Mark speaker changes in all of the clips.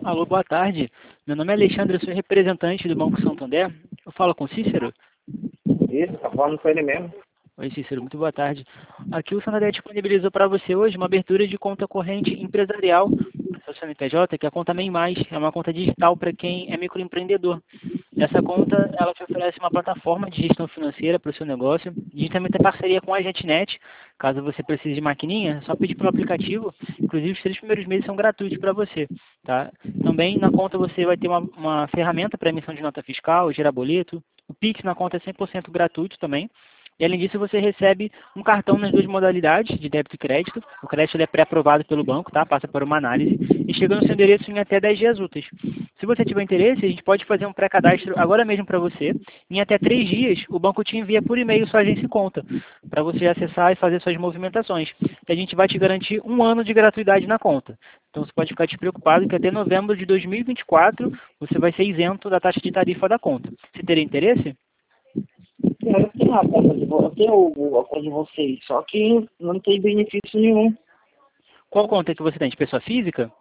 Speaker 1: Alô, boa tarde. Meu nome é Alexandre, eu sou representante do Banco Santander. Eu falo com o Cícero?
Speaker 2: Isso, tá falando com ele mesmo.
Speaker 1: Oi, Cícero, muito boa tarde. Aqui o Santander disponibilizou para você hoje uma abertura de conta corrente empresarial para seu CNPJ, que é a conta MEI+, é uma conta digital para quem é microempreendedor. Essa conta, ela te oferece uma plataforma de gestão financeira para o seu negócio. A gente também tem parceria com a GetNet. Caso você precise de maquininha, é só pedir pelo aplicativo. Inclusive, os 3 primeiros meses são gratuitos para você, tá? Também na conta você vai ter uma ferramenta para emissão de nota fiscal, gerar boleto. O Pix na conta é 100% gratuito também. E além disso, você recebe um cartão nas duas modalidades, de débito e crédito. O crédito ele é pré-aprovado pelo banco, tá? Passa por uma análise e chega no seu endereço em até 10 dias úteis. Se você tiver interesse, a gente pode fazer um pré-cadastro agora mesmo para você. Em até 3 dias, o banco te envia por e-mail sua agência e conta, para você acessar e fazer suas movimentações. E a gente vai te garantir 1 ano de gratuidade na conta. Então você pode ficar despreocupado que até novembro de 2024 você vai ser isento da taxa de tarifa da conta. Você teria interesse?
Speaker 2: Eu tenho a conta eu tenho a conta de vocês, só que não tem benefício nenhum.
Speaker 1: Qual conta que você tem? De pessoa física?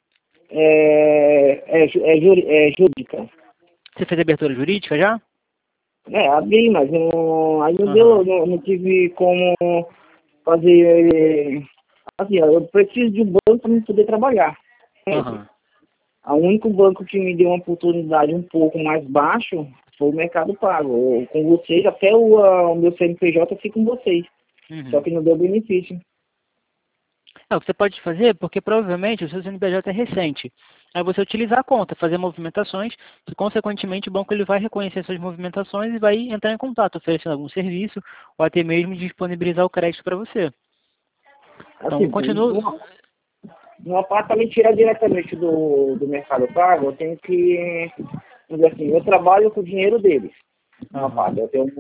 Speaker 2: É jurídica.
Speaker 1: Você fez abertura jurídica já?
Speaker 2: Abri, mas não, aí não
Speaker 1: Aham,
Speaker 2: deu, não tive como fazer. Assim, ó, eu preciso de um banco para poder trabalhar.
Speaker 1: aham.
Speaker 2: O único banco que me deu uma oportunidade um pouco mais baixo foi o Mercado Pago. Com vocês, até o meu CNPJ fica com vocês. Só
Speaker 1: Uhum.
Speaker 2: que não deu benefício.
Speaker 1: O que você pode fazer, porque provavelmente o seu CNPJ é recente. Aí você utilizar a conta, fazer movimentações, e consequentemente o banco ele vai reconhecer suas movimentações e vai entrar em contato, oferecendo algum serviço, ou até mesmo disponibilizar o crédito para você. Então,
Speaker 2: Assim,
Speaker 1: continua.
Speaker 2: uma parte para me tirar diretamente do Mercado Pago, eu tenho que, vamos dizer assim, eu trabalho com o dinheiro deles. Uma
Speaker 1: Aham.
Speaker 2: parte,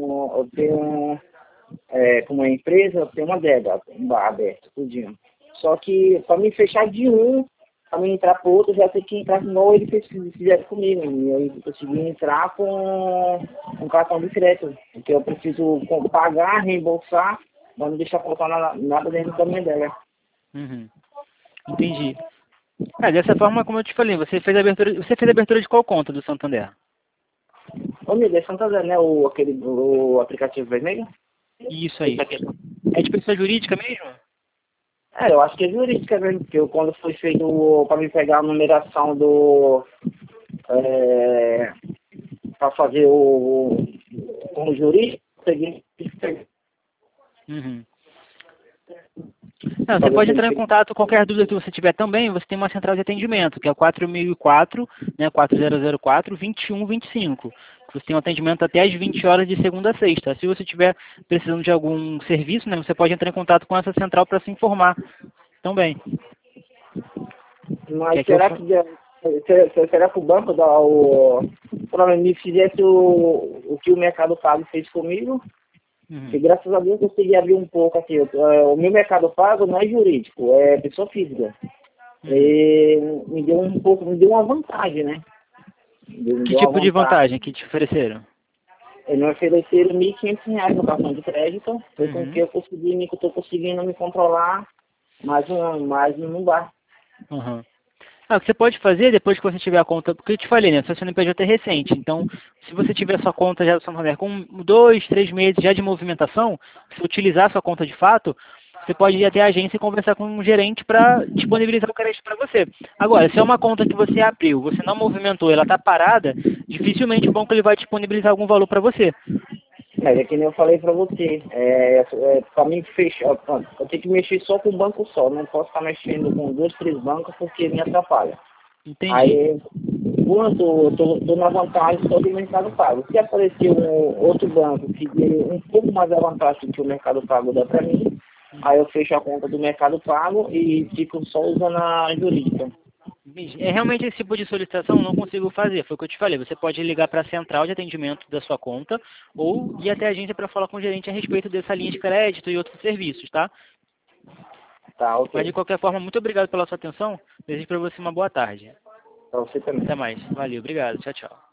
Speaker 2: como uma empresa, eu tenho uma adega, um bar aberto, tudinho. Só que para me fechar de um, para me entrar para outro, já tem que entrar igual eles fizeram comigo. E eu consegui entrar com um cartão de crédito, porque eu preciso pagar, reembolsar, mas não deixar faltar nada dentro da minha adega.
Speaker 1: Uhum. Entendi. Dessa forma, como eu te falei, você fez abertura de qual conta do Santander?
Speaker 2: Ô, meu Deus, Santander, né? O aplicativo vermelho?
Speaker 1: Isso
Speaker 2: Esse
Speaker 1: aí.
Speaker 2: aqui.
Speaker 1: É de pessoa jurídica mesmo?
Speaker 2: Eu acho que é jurídica mesmo, porque quando foi feito para me pegar a numeração para fazer o jurídico, peguei
Speaker 1: Uhum. Não, você
Speaker 2: fazer o
Speaker 1: pode entrar em
Speaker 2: verifico.
Speaker 1: contato, qualquer dúvida que você tiver também, você tem uma central de atendimento, que é o 4004, né, 4004 2125. Você tem um atendimento até às 20 horas de segunda a sexta. Se você tiver precisando de algum serviço, né, você pode entrar em contato com essa central para se informar também.
Speaker 2: Mas
Speaker 1: Quer que eu...
Speaker 2: será que o banco para me fizesse o que o Mercado Pago fez comigo? E
Speaker 1: Uhum.
Speaker 2: graças a Deus eu consegui abrir um pouco assim. O meu Mercado Pago não é jurídico, é pessoa física.
Speaker 1: Uhum.
Speaker 2: E me deu uma vantagem, né? Me
Speaker 1: Que
Speaker 2: deu uma
Speaker 1: tipo de
Speaker 2: vantagem.
Speaker 1: vantagem que te ofereceram?
Speaker 2: Eles me ofereceram R$ 1.500 no cartão de crédito, foi com que
Speaker 1: Uhum.
Speaker 2: eu estou conseguindo me controlar mais um lugar.
Speaker 1: Uhum. O que você pode fazer depois que você tiver a conta, porque eu te falei, né? Seu CNPJ é recente, então se você tiver sua conta já do Santander com 2, 3 meses já de movimentação, se utilizar sua conta de fato, você pode ir até a agência e conversar com um gerente para disponibilizar o crédito para você. Agora, se é uma conta que você abriu, você não movimentou, ela está parada, dificilmente o banco ele vai disponibilizar algum valor para você.
Speaker 2: Mas é que nem eu falei para você, para mim fechar, eu tenho que mexer só com o banco só, não posso estar mexendo com 2, 3 bancos porque me atrapalha.
Speaker 1: Entendi.
Speaker 2: Aí, enquanto eu tô na vantagem só do Mercado Pago. Se aparecer um outro banco que dê um pouco mais a vantagem que o Mercado Pago dá para mim, aí eu fecho a conta do Mercado Pago e fico só usando a jurídica.
Speaker 1: É realmente esse tipo de solicitação eu não consigo fazer, foi o que eu te falei. Você pode ligar para a central de atendimento da sua conta ou ir até a agência para falar com o gerente a respeito dessa linha de crédito e outros serviços, tá?
Speaker 2: Tá,
Speaker 1: Mas de
Speaker 2: ok.
Speaker 1: qualquer forma, muito obrigado pela sua atenção. Desejo para você uma boa tarde.
Speaker 2: Para você também.
Speaker 1: Até mais. Valeu, obrigado. Tchau, tchau.